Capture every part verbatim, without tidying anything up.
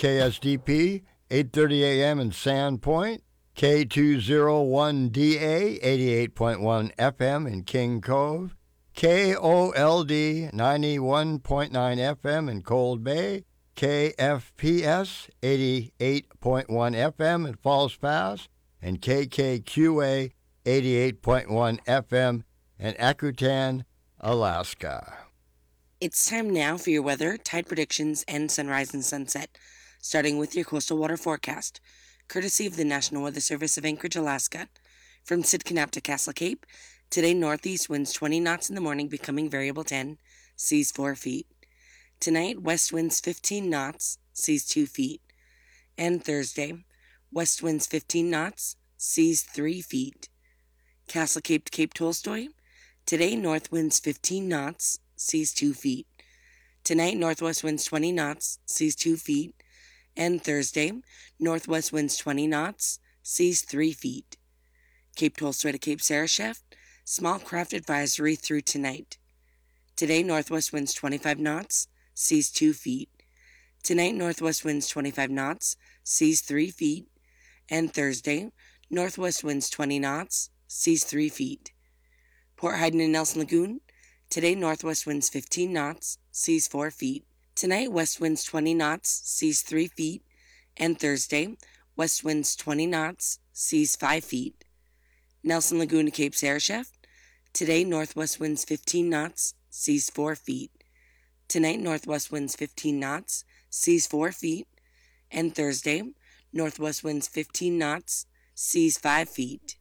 K S D P, eight thirty a.m. in Sandpoint, K two oh one D A, eighty-eight point one F M in King Cove, K O L D, ninety-one point nine F M in Cold Bay, K F P S, eighty-eight point one F M in Falls Pass, and K K Q A, eighty-eight point one F M in Akutan, Alaska. It's time now for your weather, tide predictions, and sunrise and sunset, starting with your coastal water forecast, courtesy of the National Weather Service of Anchorage, Alaska. From Sitkinnap to Castle Cape, today northeast winds twenty knots in the morning, becoming variable ten, seas four feet. Tonight, west winds fifteen knots, seas two feet. And Thursday, west winds fifteen knots, seas three feet. Castle Cape to Cape Tolstoy, today north winds fifteen knots, seas two feet. Tonight, northwest winds twenty knots, seas two feet. And Thursday, northwest winds twenty knots, seas three feet. Cape Tolstoy to Cape Sarashef, small craft advisory through tonight. Today, northwest winds twenty-five knots, seas two feet. Tonight, northwest winds twenty-five knots, seas three feet. And Thursday, northwest winds twenty knots, seas three feet. Port Haydn and Nelson Lagoon, today northwest winds fifteen knots, seas four feet. Tonight, west winds twenty knots, seas three feet. And Thursday, west winds twenty knots, seas five feet. Nelson Lagoon to Cape Sarashef, today northwest winds fifteen knots, seas four feet. Tonight, northwest winds fifteen knots, seas four feet. And Thursday, northwest winds fifteen knots, seas five feet.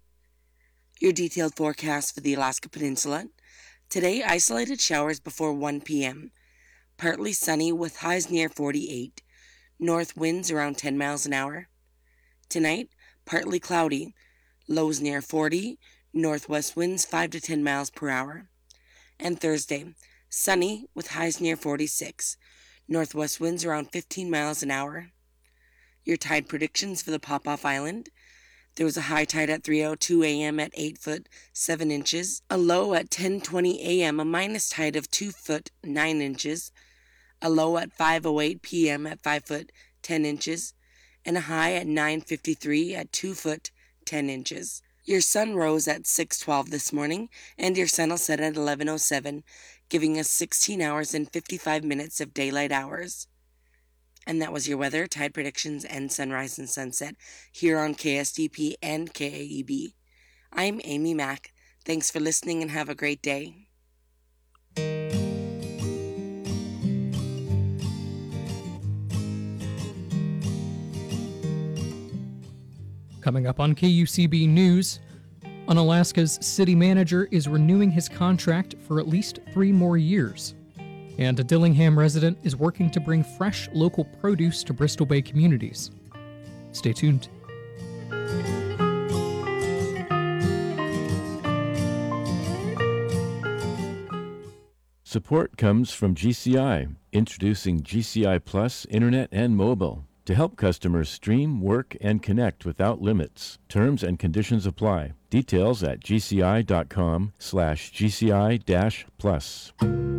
Your detailed forecast for the Alaska Peninsula. Today, isolated showers before one p.m. Partly sunny with highs near forty-eight. North winds around ten miles an hour. Tonight, partly cloudy. Lows near forty. Northwest winds five to ten miles per hour. And Thursday, sunny with highs near forty-six. Northwest winds around fifteen miles an hour. Your tide predictions for the Pop-Off Island. There was a high tide at three oh two a.m. at eight foot seven inches, a low at ten twenty a.m., a minus tide of two foot nine inches, a low at five oh eight p.m. at five foot ten inches, and a high at nine fifty-three at two foot ten inches. Your sun rose at six twelve this morning, and your sun will set at eleven oh seven, giving us sixteen hours and fifty-five minutes of daylight hours. And that was your weather, tide predictions, and sunrise and sunset here on K S D P and K A E B. I'm Amy Mack. Thanks for listening and have a great day. Coming up on K U C B News, Unalaska's city manager is renewing his contract for at least three more years. And a Dillingham resident is working to bring fresh local produce to Bristol Bay communities. Stay tuned. Support comes from G C I, introducing G C I Plus Internet and Mobile to help customers stream, work, and connect without limits. Terms and conditions apply. Details at gci.com slash GCI dash plus.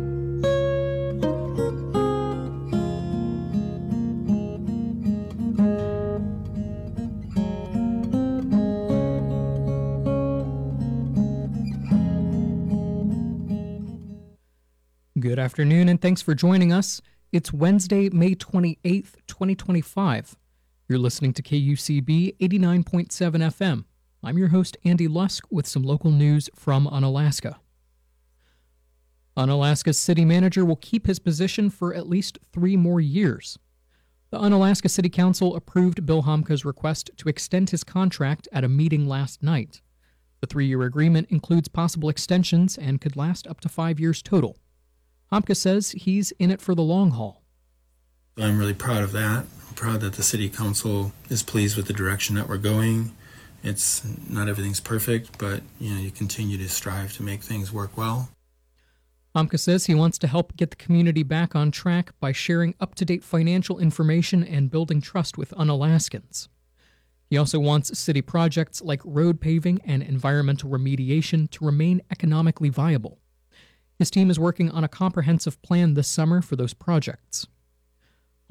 Good afternoon, and thanks for joining us. It's Wednesday, May twenty-eighth, twenty twenty-five. You're listening to K U C B eighty-nine point seven F M. I'm your host, Andy Lusk, with some local news from Unalaska. Unalaska's city manager will keep his position for at least three more years. The Unalaska City Council approved Bill Homka's request to extend his contract at a meeting last night. The three-year agreement includes possible extensions and could last up to five years total. Homka says he's in it for the long haul. I'm really proud of that. I'm proud that the City Council is pleased with the direction that we're going. It's not everything's perfect, but you know, you continue to strive to make things work well. Homka says he wants to help get the community back on track by sharing up-to-date financial information and building trust with Unalaskans. He also wants city projects like road paving and environmental remediation to remain economically viable. His team is working on a comprehensive plan this summer for those projects.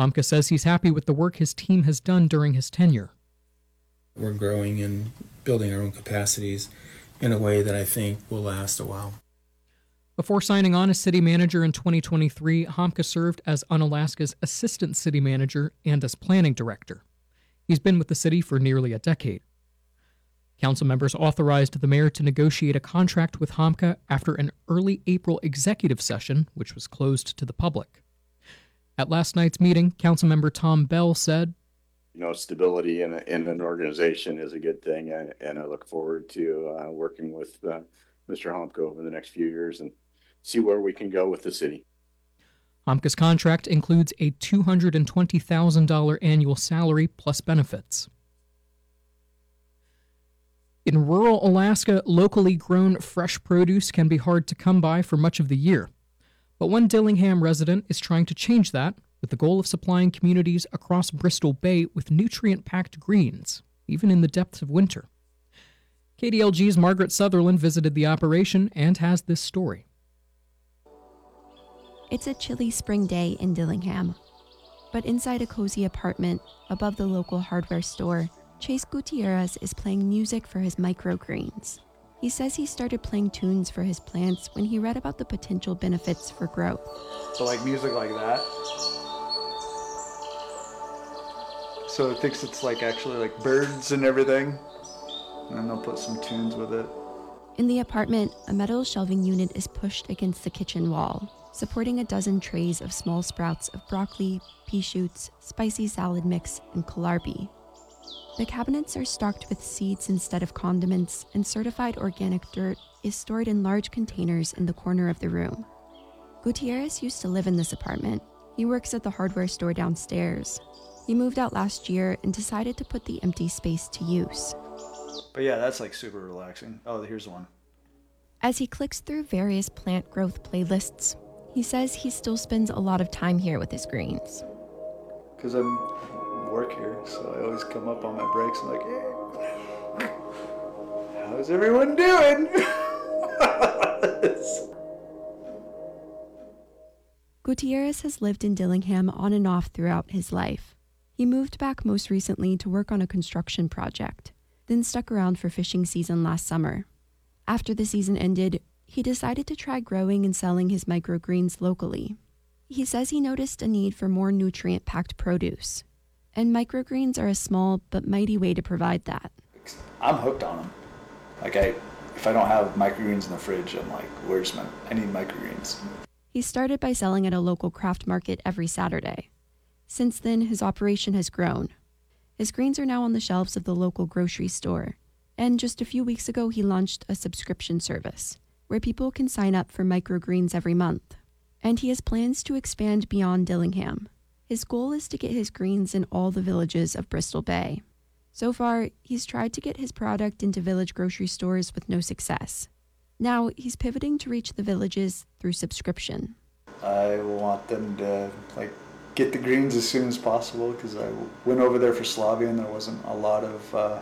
Hamka says he's happy with the work his team has done during his tenure. We're growing and building our own capacities in a way that I think will last a while. Before signing on as city manager in twenty twenty-three, Hamka served as Unalaska's assistant city manager and as planning director. He's been with the city for nearly a decade. Council members authorized the mayor to negotiate a contract with Hamka after an early April executive session, which was closed to the public. At last night's meeting, Councilmember Tom Bell said, You know, stability in, a, in an organization is a good thing, and, and I look forward to uh, working with uh, Mister Hamka over the next few years and see where we can go with the city. Hamka's contract includes a two hundred twenty thousand dollars annual salary plus benefits. In rural Alaska, locally grown fresh produce can be hard to come by for much of the year. But one Dillingham resident is trying to change that with the goal of supplying communities across Bristol Bay with nutrient-packed greens, even in the depths of winter. K D L G's Margaret Sutherland visited the operation and has this story. It's a chilly spring day in Dillingham, but inside a cozy apartment above the local hardware store, Chase Gutierrez is playing music for his microgreens. He says he started playing tunes for his plants when he read about the potential benefits for growth. So like music like that. So it thinks it's like actually like birds and everything. And then they'll put some tunes with it. In the apartment, a metal shelving unit is pushed against the kitchen wall, supporting a dozen trays of small sprouts of broccoli, pea shoots, spicy salad mix, and kohlrabi. The cabinets are stocked with seeds instead of condiments, and certified organic dirt is stored in large containers in the corner of the room. Gutierrez used to live in this apartment. He works at the hardware store downstairs. He moved out last year and decided to put the empty space to use. But yeah, that's like super relaxing. Oh, here's one. As he clicks through various plant growth playlists, he says he still spends a lot of time here with his greens. Because I'm work here, so I always come up on my breaks and like, hey, how's everyone doing? Gutierrez has lived in Dillingham on and off throughout his life. He moved back most recently to work on a construction project, then stuck around for fishing season last summer. After the season ended, he decided to try growing and selling his microgreens locally. He says he noticed a need for more nutrient-packed produce, and microgreens are a small but mighty way to provide that. I'm hooked on them. Like I, if I don't have microgreens in the fridge, I'm like, where's my, I need microgreens. He started by selling at a local craft market every Saturday. Since then, his operation has grown. His greens are now on the shelves of the local grocery store, and just a few weeks ago he launched a subscription service where people can sign up for microgreens every month. And he has plans to expand beyond Dillingham. His goal is to get his greens in all the villages of Bristol Bay. So far, he's tried to get his product into village grocery stores with no success. Now, he's pivoting to reach the villages through subscription. I want them to like get the greens as soon as possible because I went over there for Slavia and there wasn't a lot of uh,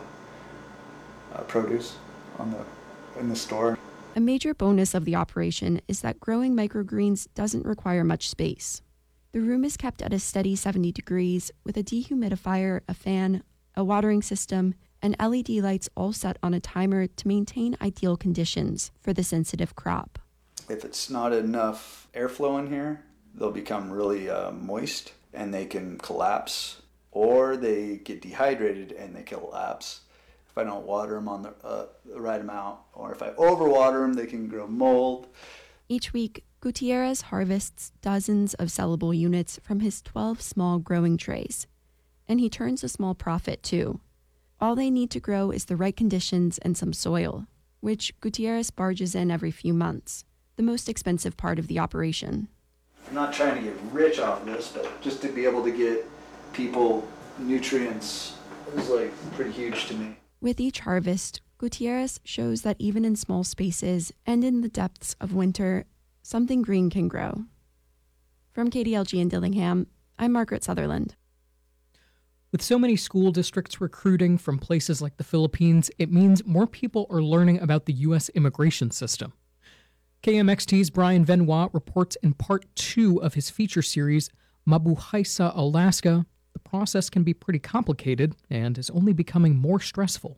uh, produce on the in the store. A major bonus of the operation is that growing microgreens doesn't require much space. The room is kept at a steady seventy degrees with a dehumidifier, a fan, a watering system, and L E D lights all set on a timer to maintain ideal conditions for the sensitive crop. If it's not enough airflow in here, they'll become really uh, moist and they can collapse, or they get dehydrated and they collapse. If I don't water them on the, uh, the right amount, or if I overwater them, they can grow mold. Each week, Gutierrez harvests dozens of sellable units from his twelve small growing trays, and he turns a small profit too. All they need to grow is the right conditions and some soil, which Gutierrez barges in every few months, the most expensive part of the operation. I'm not trying to get rich off this, but just to be able to get people nutrients is like pretty huge to me. With each harvest, Gutierrez shows that even in small spaces and in the depths of winter, something green can grow. From K D L G in Dillingham, I'm Margaret Sutherland. With so many school districts recruiting from places like the Philippines, it means more people are learning about the U S immigration system. K M X T's Brian Venoit reports in part two of his feature series, Mabuhaisa, Alaska, the process can be pretty complicated and is only becoming more stressful.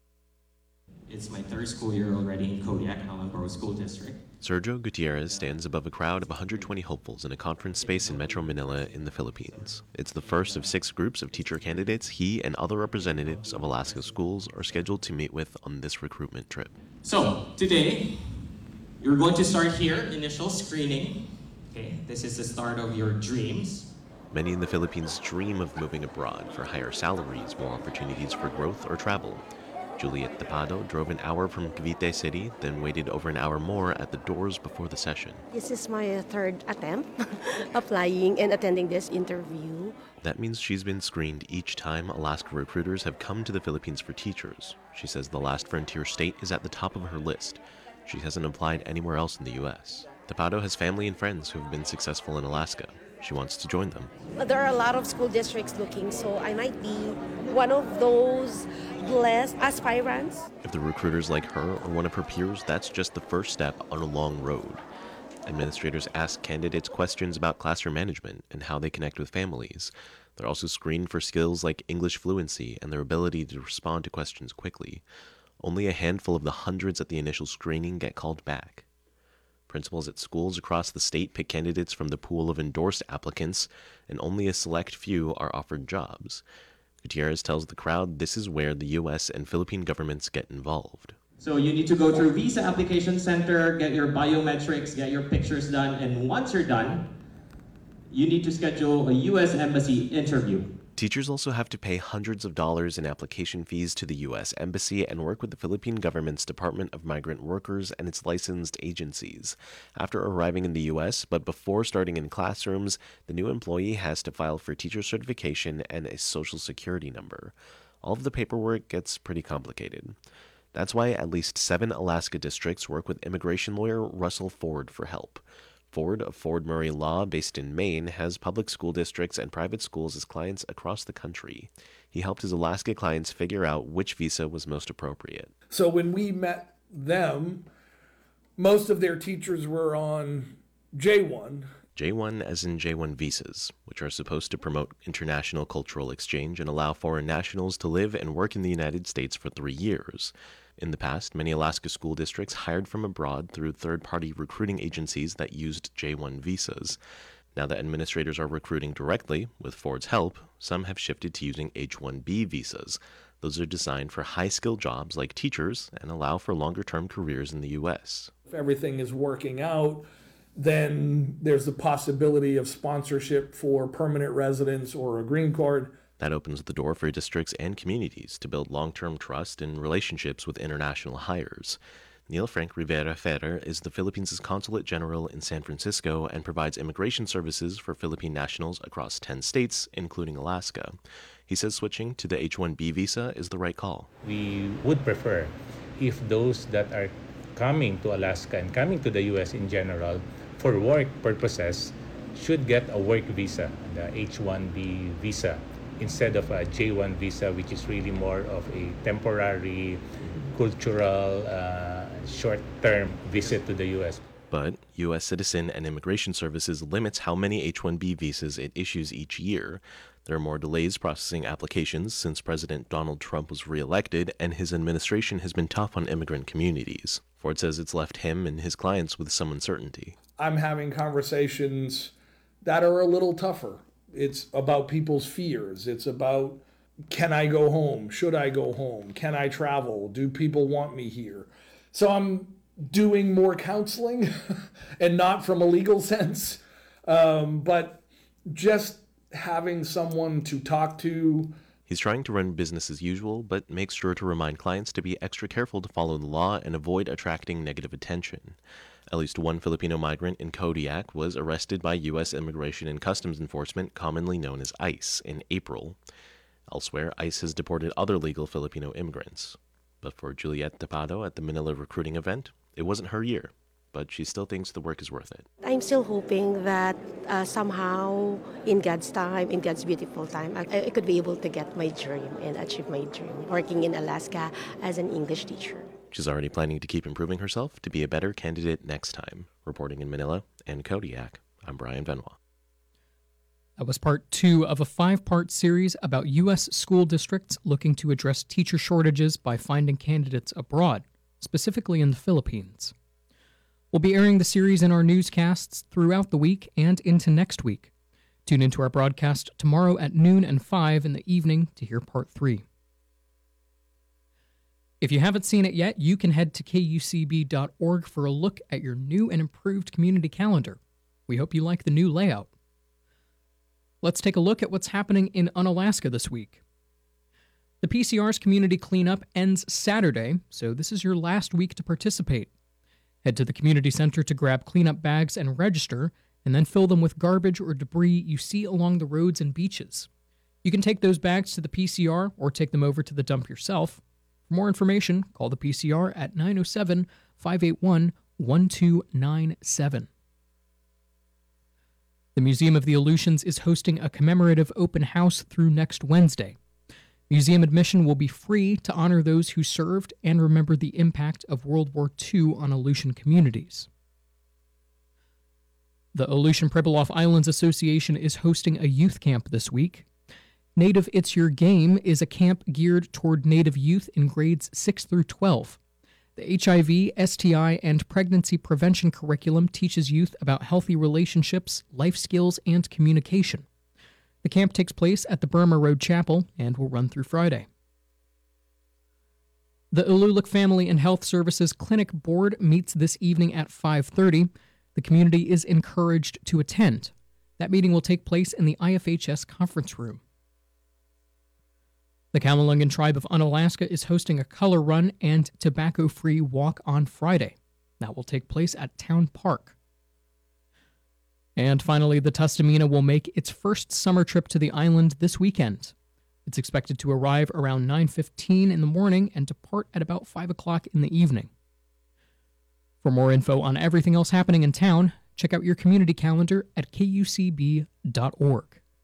It's my third school year already in Kodiak, Allenboro School District. Sergio Gutierrez stands above a crowd of one hundred twenty hopefuls in a conference space in Metro Manila in the Philippines. It's the first of six groups of teacher candidates he and other representatives of Alaska schools are scheduled to meet with on this recruitment trip. So, today, you're going to start here, initial screening. Okay, this is the start of your dreams. Many in the Philippines dream of moving abroad for higher salaries, more opportunities for growth, or travel. Juliet Tapado drove an hour from Cavite City, then waited over an hour more at the doors before the session. This is my third attempt applying and attending this interview. That means she's been screened each time Alaska recruiters have come to the Philippines for teachers. She says the last frontier state is at the top of her list. She hasn't applied anywhere else in the U S. Tapado has family and friends who have been successful in Alaska. She wants to join them. There are a lot of school districts looking, so I might be one of those blessed aspirants. If the recruiters like her or one of her peers, that's just the first step on a long road. Administrators ask candidates questions about classroom management and how they connect with families. They're also screened for skills like English fluency and their ability to respond to questions quickly. Only a handful of the hundreds at the initial screening get called back. Principals at schools across the state pick candidates from the pool of endorsed applicants, and only a select few are offered jobs. Gutierrez tells the crowd this is where the U S and Philippine governments get involved. So you need to go through Visa Application Center, get your biometrics, get your pictures done, and once you're done, you need to schedule a U S Embassy interview. Teachers also have to pay hundreds of dollars in application fees to the U S Embassy and work with the Philippine government's Department of Migrant Workers and its licensed agencies. After arriving in the U S, but before starting in classrooms, the new employee has to file for teacher certification and a social security number. All of the paperwork gets pretty complicated. That's why at least seven Alaska districts work with immigration lawyer Russell Ford for help. Ford of Ford Murray Law, based in Maine, has public school districts and private schools as clients across the country. He helped his Alaska clients figure out which visa was most appropriate. So when we met them, most of their teachers were on J one. J one as in J one visas, which are supposed to promote international cultural exchange and allow foreign nationals to live and work in the United States for three years. In the past, many Alaska school districts hired from abroad through third-party recruiting agencies that used J one visas. Now that administrators are recruiting directly, with Ford's help, some have shifted to using H one B visas. Those are designed for high-skilled jobs like teachers and allow for longer-term careers in the U S. If everything is working out, then there's the possibility of sponsorship for permanent residence or a green card. That opens the door for districts and communities to build long-term trust and relationships with international hires. Neil Frank Rivera Ferrer is the Philippines' Consulate General in San Francisco and provides immigration services for Philippine nationals across ten states, including Alaska. He says switching to the H one B visa is the right call. We would prefer if those that are coming to Alaska and coming to the U S in general for work purposes should get a work visa, the H one B visa, instead of a J one visa, which is really more of a temporary, cultural, uh, short-term visit to the U S. But U S Citizen and Immigration Services limits how many H one B visas it issues each year. There are more delays processing applications since President Donald Trump was reelected, and his administration has been tough on immigrant communities. Ford says it's left him and his clients with some uncertainty. I'm having conversations that are a little tougher. It's about people's fears. It's about, can I go home? Should I go home? Can I travel? Do people want me here? So I'm doing more counseling, and not from a legal sense, um, but just having someone to talk to. He's trying to run business as usual, but makes sure to remind clients to be extra careful to follow the law and avoid attracting negative attention. At least one Filipino migrant in Kodiak was arrested by U S Immigration and Customs Enforcement, commonly known as ICE, in April. Elsewhere, ICE has deported other legal Filipino immigrants. But for Juliet Tapado at the Manila recruiting event, it wasn't her year, but she still thinks the work is worth it. I'm still hoping that uh, somehow, in God's time, in God's beautiful time, I, I could be able to get my dream and achieve my dream, working in Alaska as an English teacher. She's already planning to keep improving herself to be a better candidate next time. Reporting in Manila and Kodiak, I'm Brian Benoit. That was part two of a five-part series about U S school districts looking to address teacher shortages by finding candidates abroad, specifically in the Philippines. We'll be airing the series in our newscasts throughout the week and into next week. Tune into our broadcast tomorrow at noon and five in the evening to hear part three. If you haven't seen it yet, you can head to K U C B dot org for a look at your new and improved community calendar. We hope you like the new layout. Let's take a look at what's happening in Unalaska this week. The P C R's community cleanup ends Saturday, so this is your last week to participate. Head to the community center to grab cleanup bags and register, and then fill them with garbage or debris you see along the roads and beaches. You can take those bags to the P C R or take them over to the dump yourself. For more information, call the P C R at nine oh seven, five eight one, one two nine seven. The Museum of the Aleutians is hosting a commemorative open house through next Wednesday. Museum admission will be free to honor those who served and remember the impact of World War Two on Aleutian communities. The Aleutian Pribilof Islands Association is hosting a youth camp this week. Native It's Your Game is a camp geared toward Native youth in grades six through twelve. The H I V, S T I, and pregnancy prevention curriculum teaches youth about healthy relationships, life skills, and communication. The camp takes place at the Burma Road Chapel and will run through Friday. The Iluluk Family and Health Services Clinic Board meets this evening at five thirty. The community is encouraged to attend. That meeting will take place in the I F H S conference room. The Kamalungan Tribe of Unalaska is hosting a color run and tobacco-free walk on Friday. That will take place at Town Park. And finally, the Tustamina will make its first summer trip to the island this weekend. It's expected to arrive around nine fifteen in the morning and depart at about five o'clock in the evening. For more info on everything else happening in town, check out your community calendar at K U C B dot org.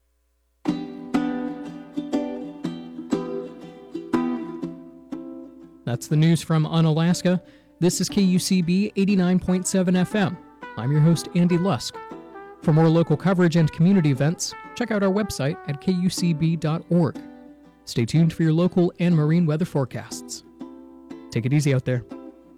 That's the news from Unalaska. This is K U C B eighty-nine point seven F M. I'm your host, Andy Lusk. For more local coverage and community events, check out our website at K U C B dot org. Stay tuned for your local and marine weather forecasts. Take it easy out there.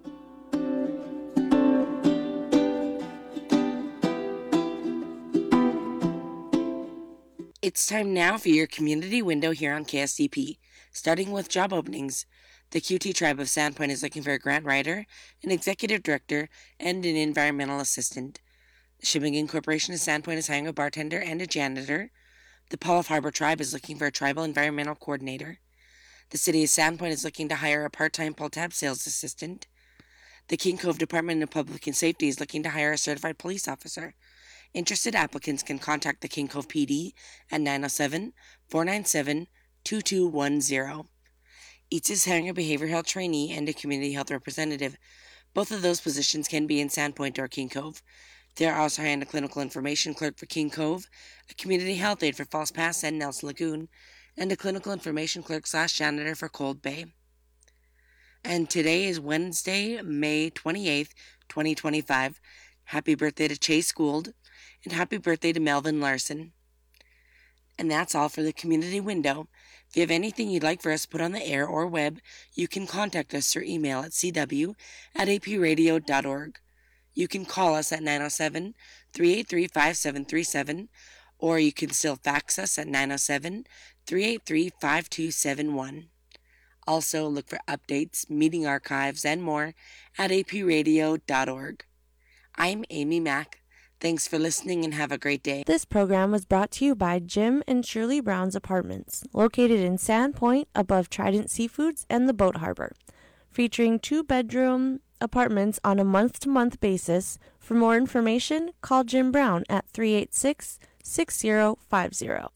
It's time now for your community window here on K S D P. Starting with job openings, the Q T Tribe of Sandpoint is looking for a grant writer, an executive director, and an environmental assistant. The Sheboygan Corporation of Sandpoint is hiring a bartender and a janitor. The Paul of Harbor Tribe is looking for a tribal environmental coordinator. The City of Sandpoint is looking to hire a part-time pull-tab sales assistant. The King Cove Department of Public Safety is looking to hire a certified police officer. Interested applicants can contact the King Cove P D at nine oh seven, four nine seven, two two one zero. E A T S is hiring a behavioral health trainee and a community health representative. Both of those positions can be in Sandpoint or King Cove. They are also hiring a clinical information clerk for King Cove, a community health aide for Falls Pass and Nelson Lagoon, and a clinical information clerk slash janitor for Cold Bay. And today is Wednesday, May twenty-eighth, twenty twenty-five. Happy birthday to Chase Gould, and happy birthday to Melvin Larson. And that's all for the community window. If you have anything you'd like for us to put on the air or web, you can contact us through email at c w at a p radio dot org. You can call us at nine oh seven, three eight three, five seven three seven, or you can still fax us at nine oh seven, three eight three, five two seven one. Also, look for updates, meeting archives, and more at a p radio dot org. I'm Amy Mack. Thanks for listening and have a great day. This program was brought to you by Jim and Shirley Brown's Apartments, located in Sandpoint above Trident Seafoods and the Boat Harbor, featuring two-bedroom apartments on a month-to-month basis. For more information, call Jim Brown at three eight six, six zero five zero.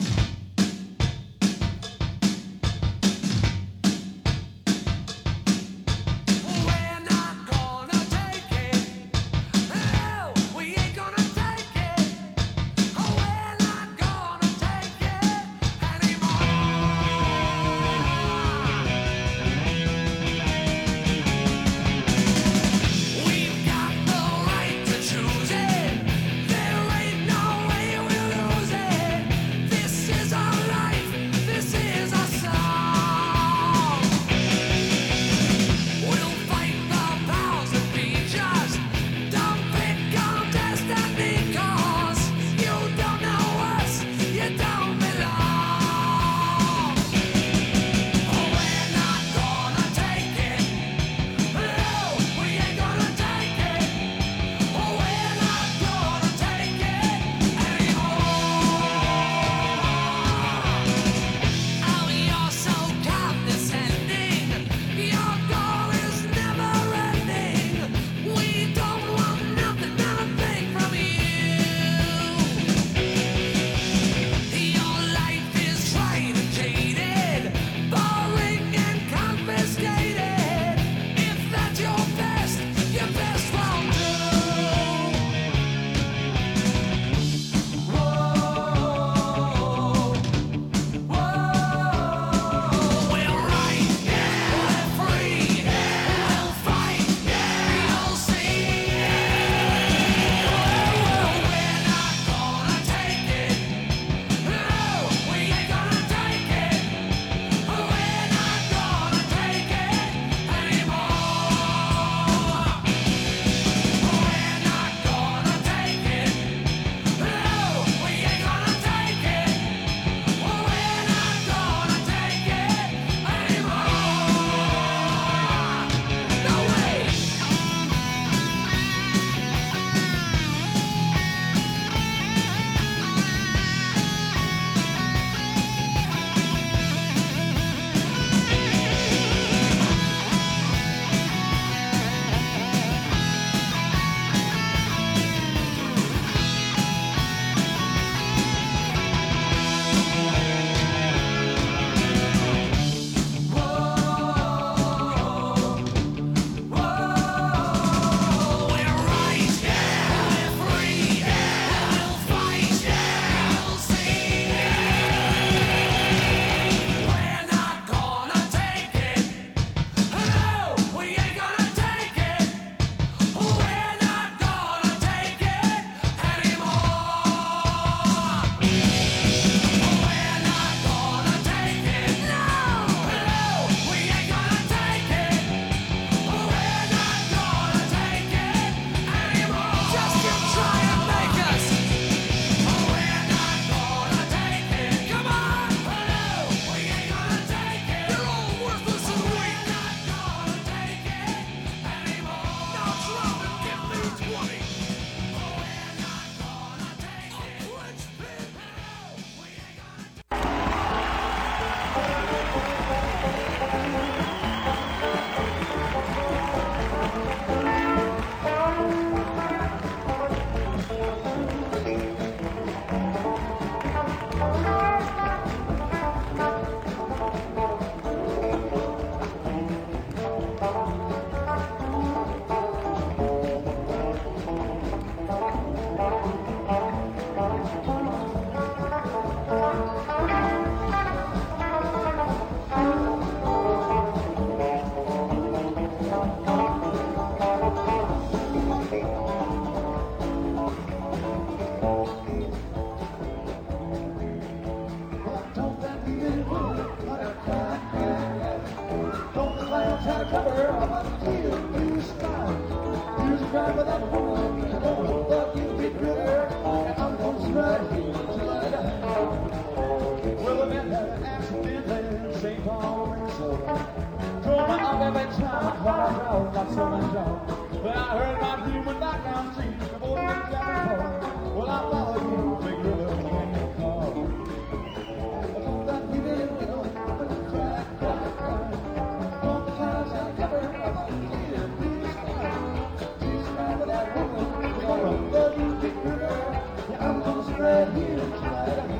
road, got so much joy. When I heard my dream went back down the street, the boy went down the road. Well, I followed you, big river, in your car. I thought that we did, you know, but you cried, cried, cried. All the times I covered up my tears, please cry. She's crying for that woman, we're gonna love you, big river. Yeah, I'm gonna spread here tonight.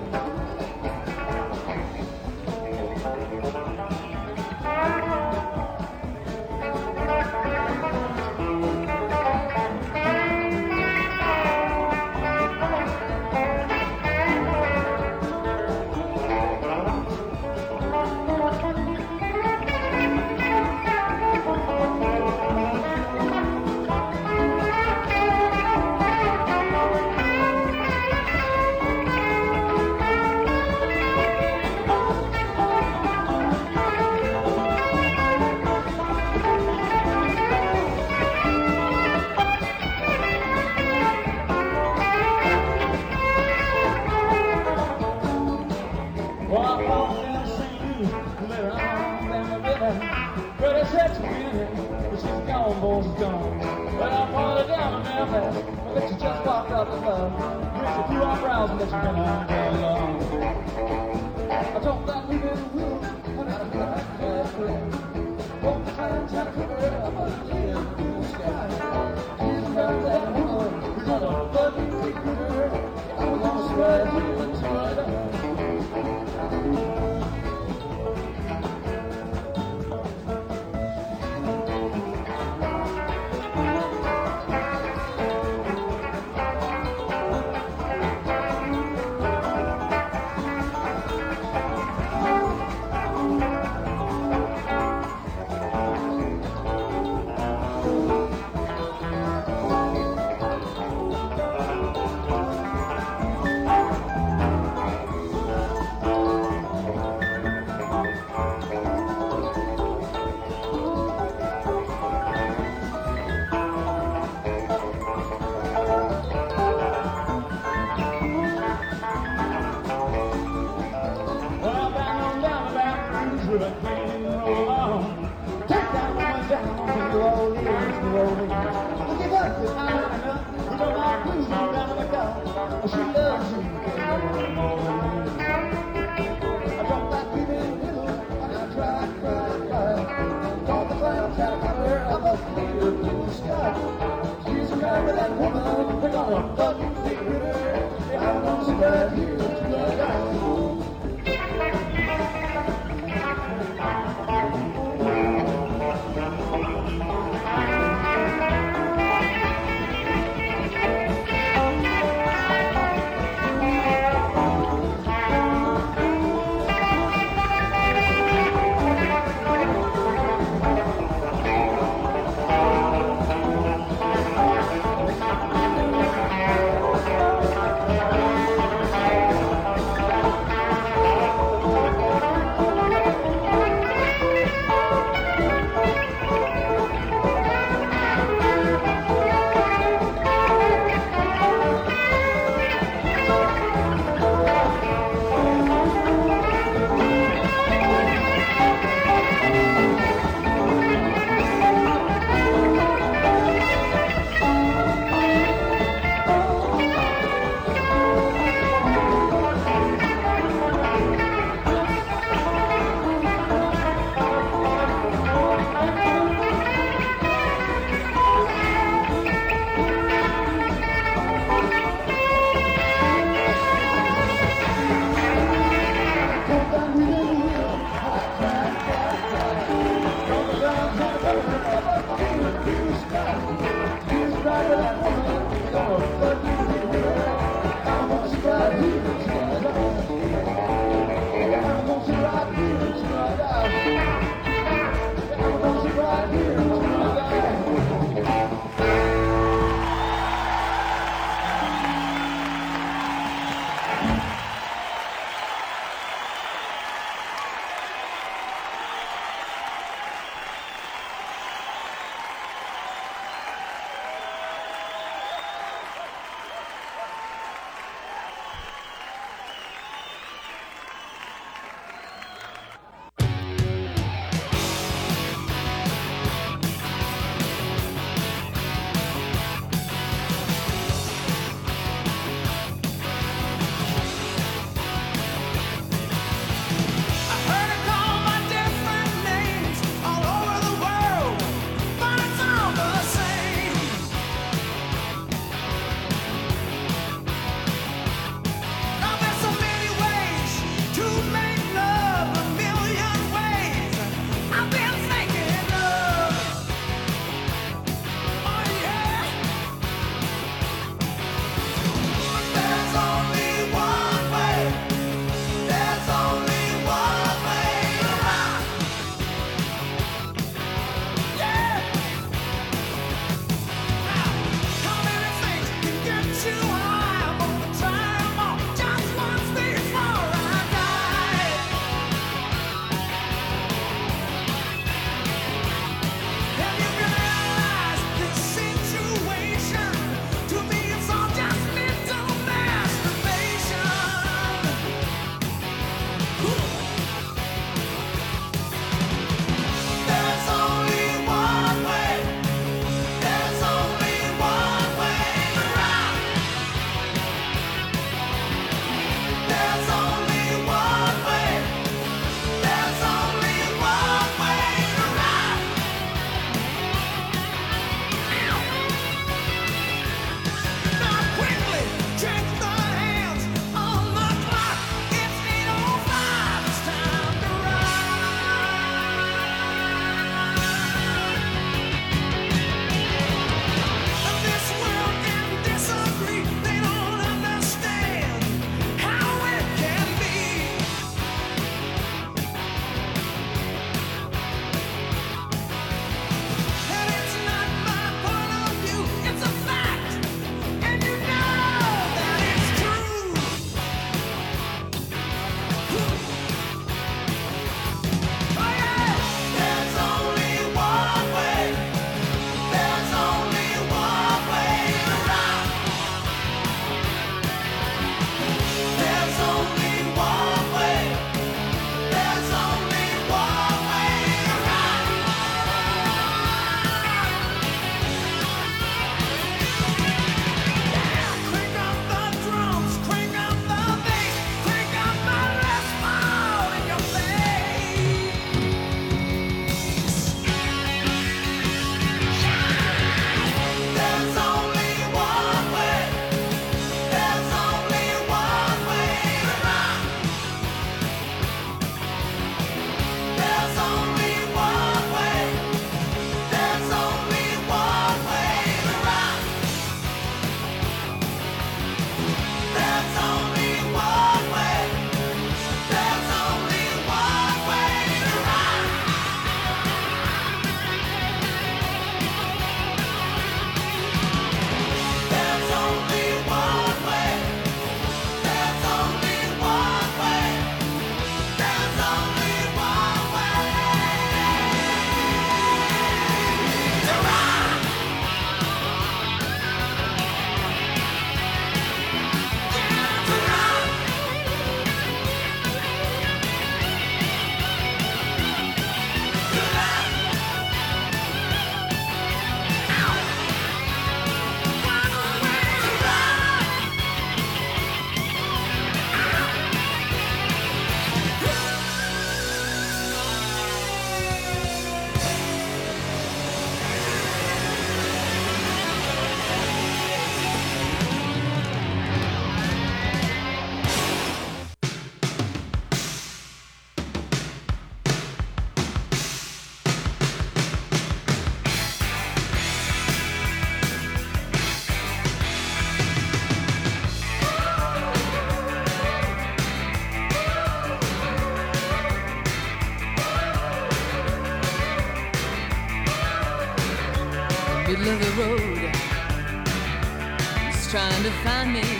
middle of the road, it's trying to find me.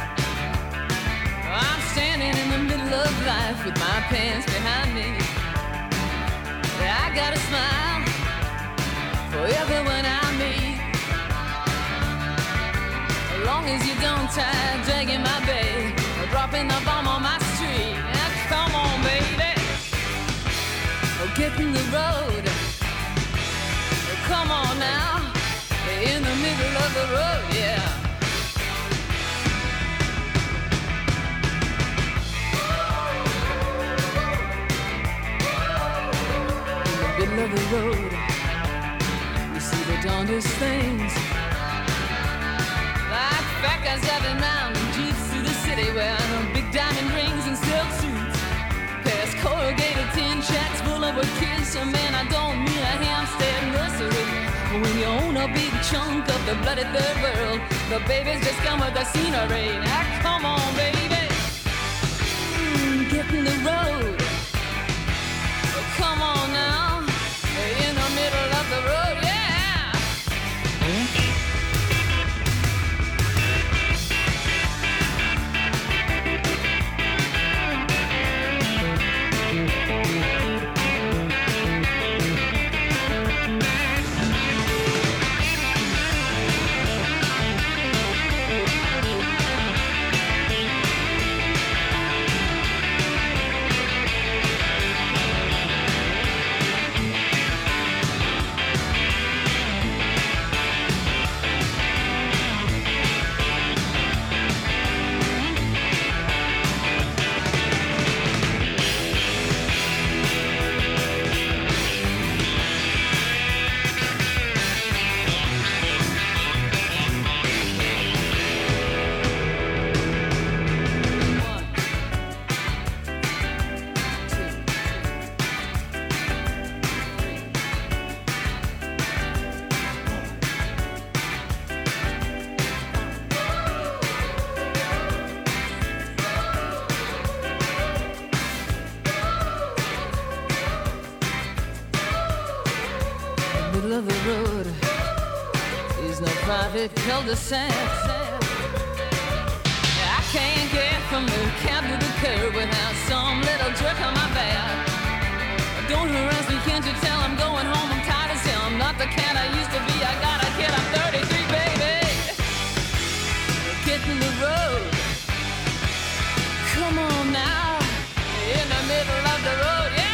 I'm standing in the middle of life with my pants behind me. I got a smile for everyone I meet, as long as you don't try dragging my bag or dropping the bomb on my street. Now, come on, baby, oh, get in the road. Oh, come on now, in the middle of the road, yeah. Middle of the road, you see the darndest things, like fat guys driving round in jeeps through the city wearing big diamond rings and silk suits, past corrugated tin shacks full of a kids. And man, I don't mean a Hampstead nursery. When you own a big chunk of the bloody third world, the babies just come with the scenery. Now come on, baby, mm, get in the road. Oh, come on now, in the middle of the road, yeah. Middle of the road is no private cul-de-sac. I can't get from the cab to the curb without some little jerk on my back. Don't harass me, can't you tell I'm going home? I'm tired as hell, I'm not the cat I used to be. I got a kid, I'm thirty-three, baby. Get in the road, come on now, in the middle of the road, yeah.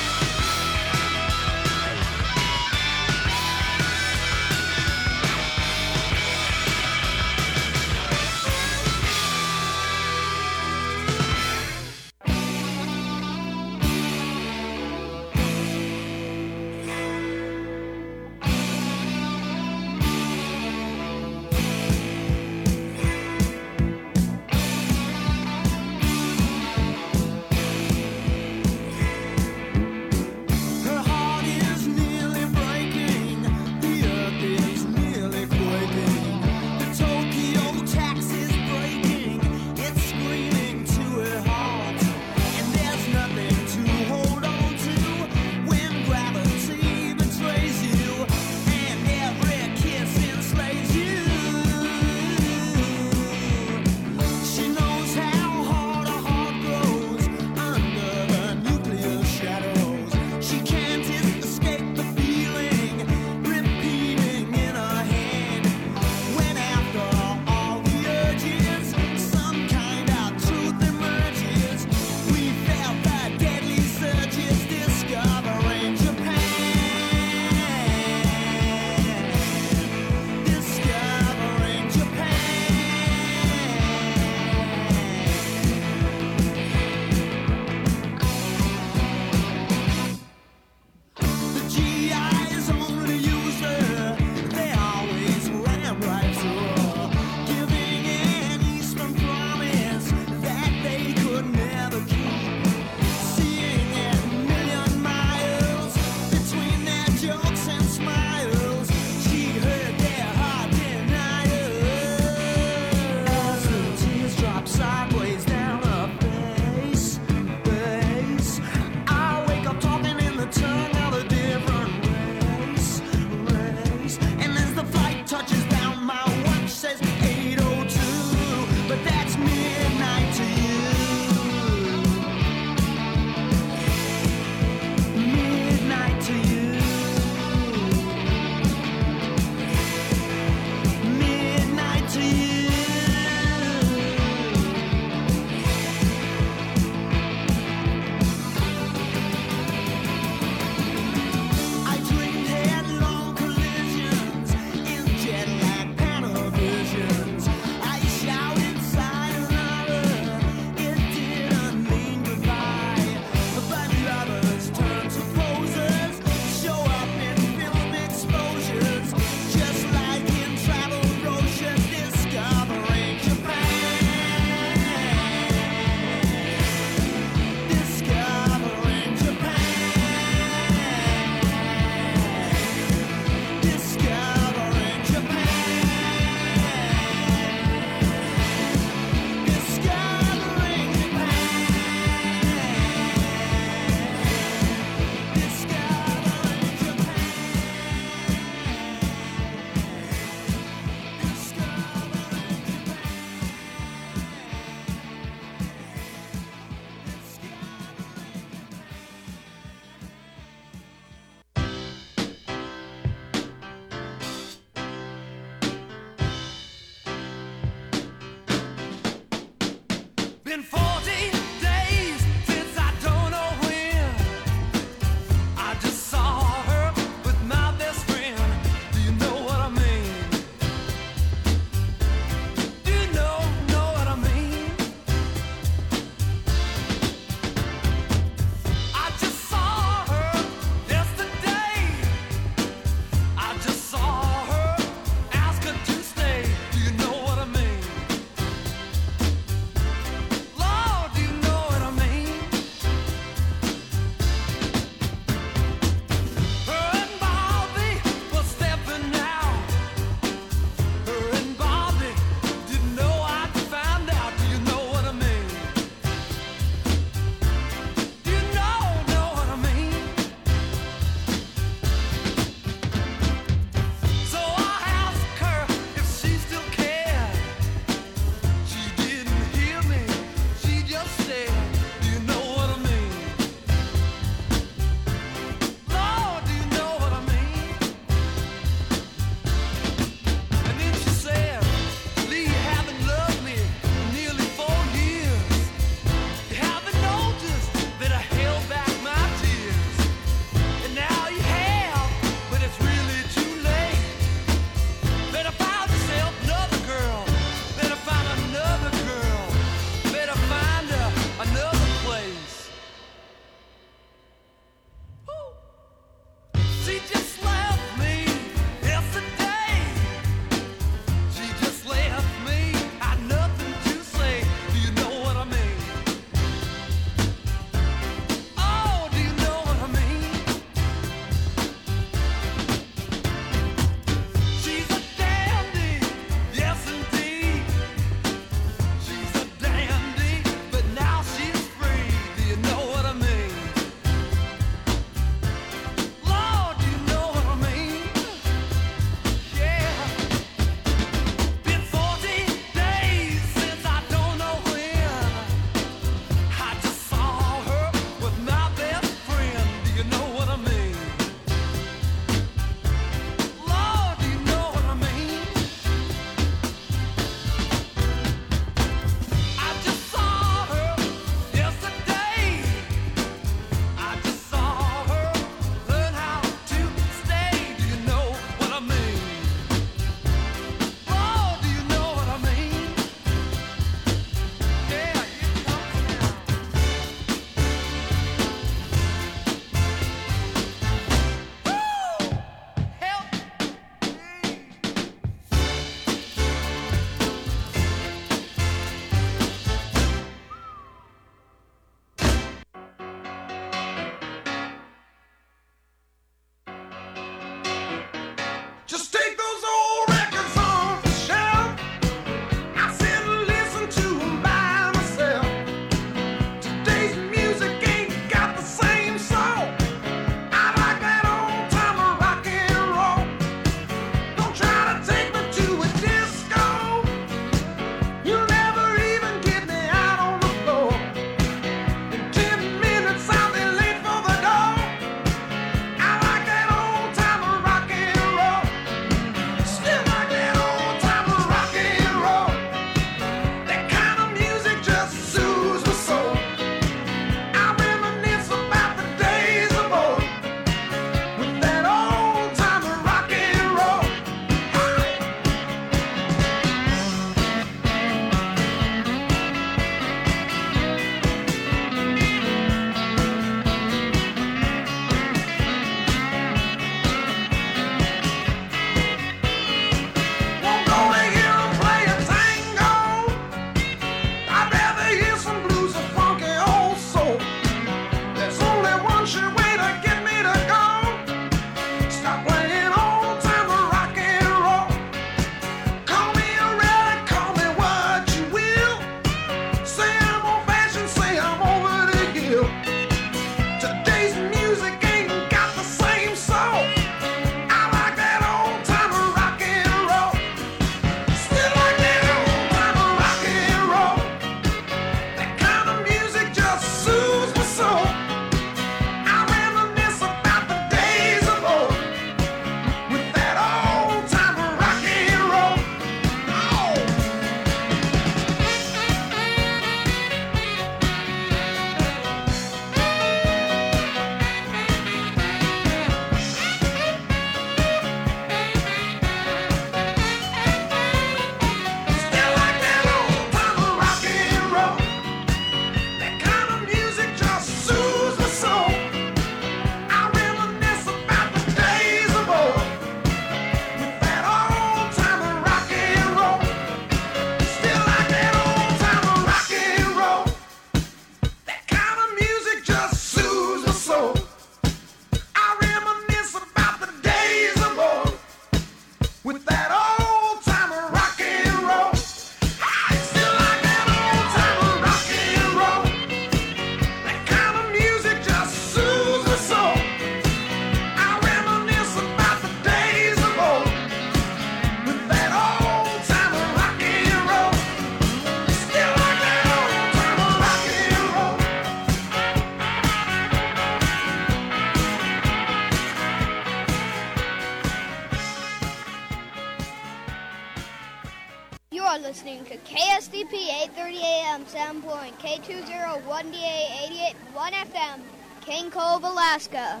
are listening to K S D P eight thirty A M, Sand Point, K two oh one D A eighty-eight point one F M, King Cove, Alaska.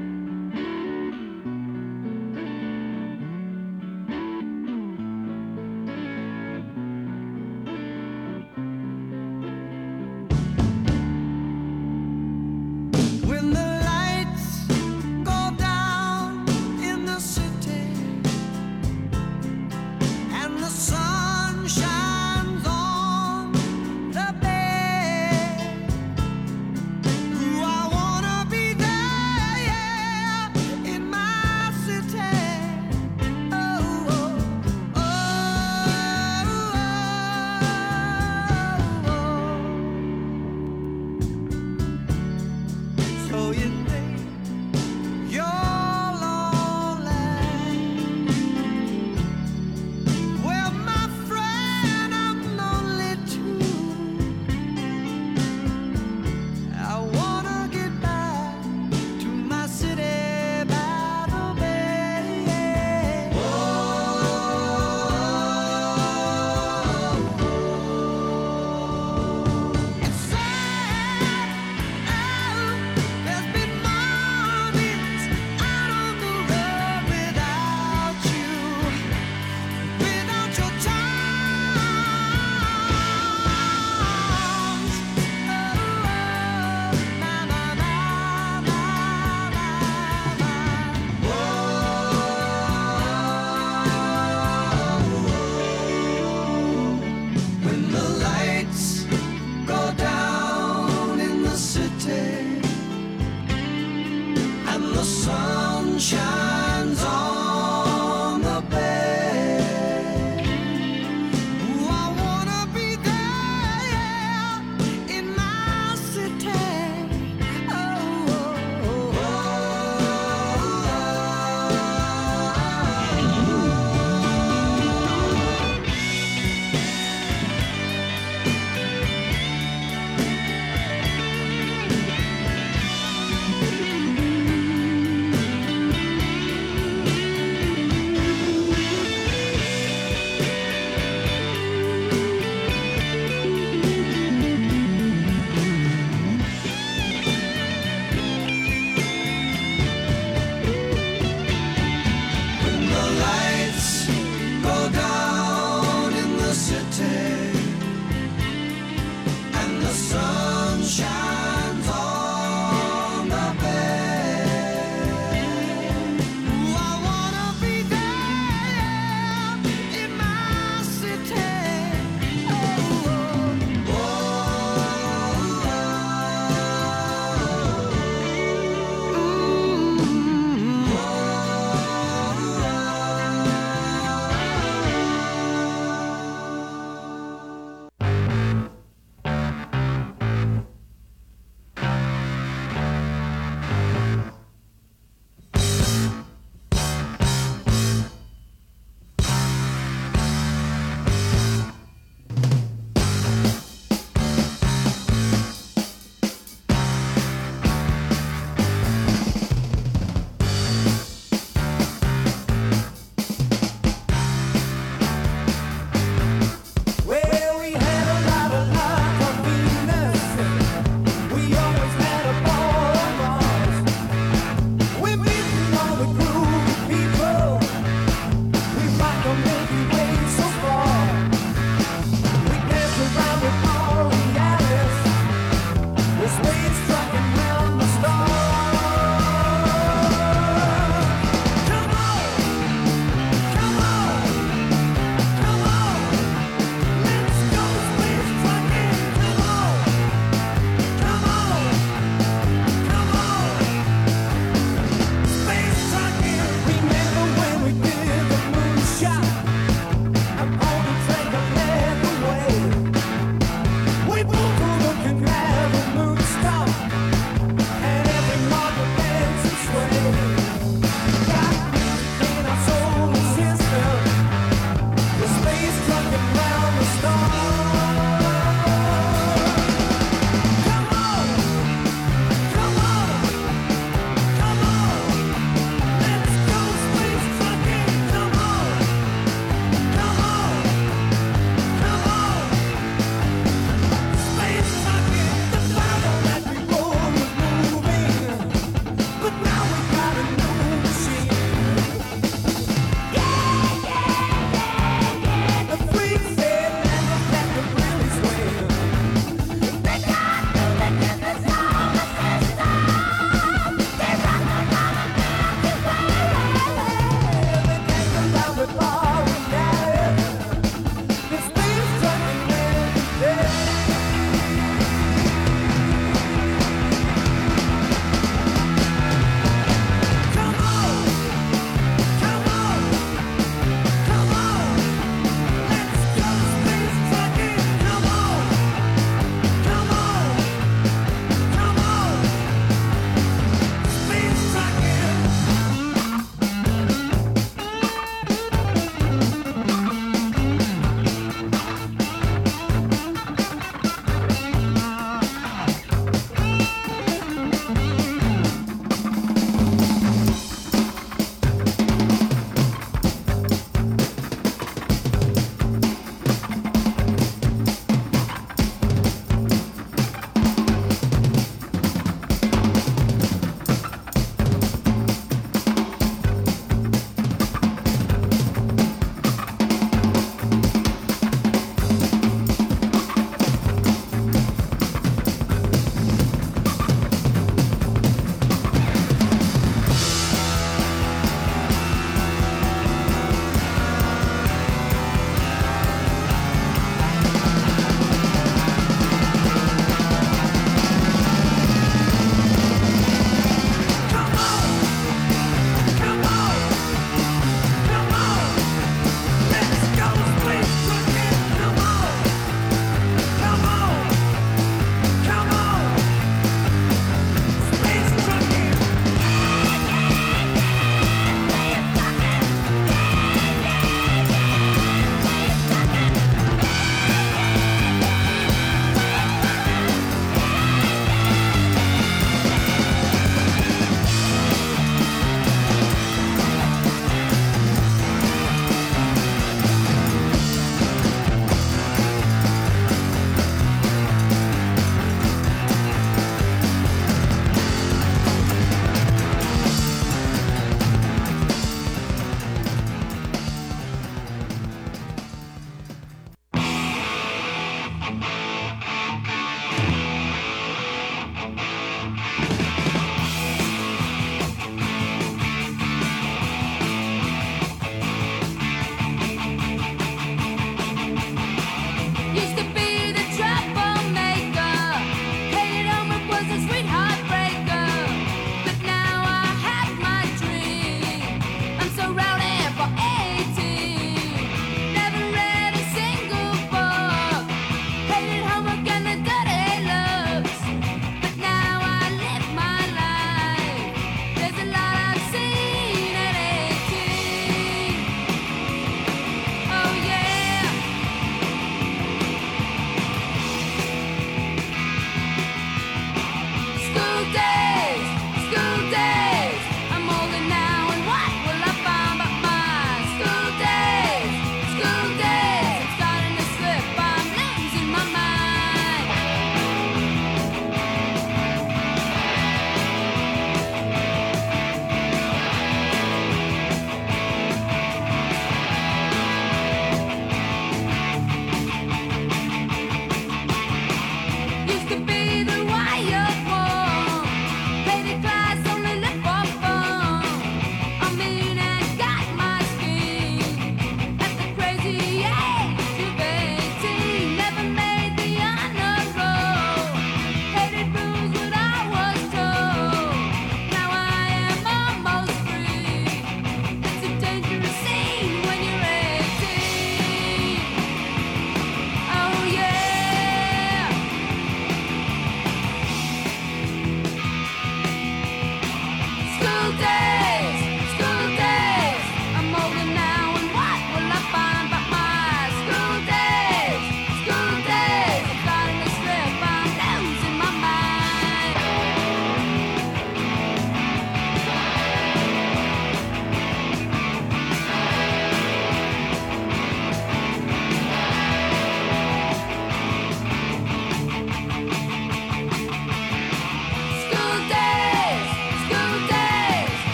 When the lights go down in the city and the sun shines on the bay, ooh, I wanna be there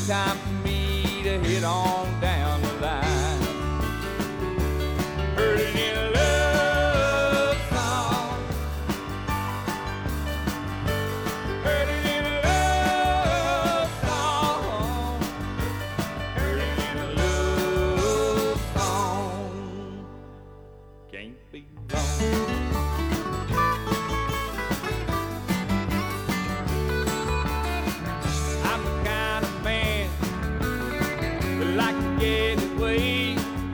time for me to head on down the line. Heard it in a love song. Heard it in a love song. Heard it in a love song. Can't be wrong. I'm the kind of man that like to get away,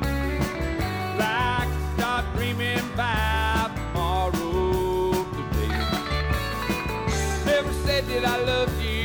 like to start dreaming by tomorrow today. Never said that I loved you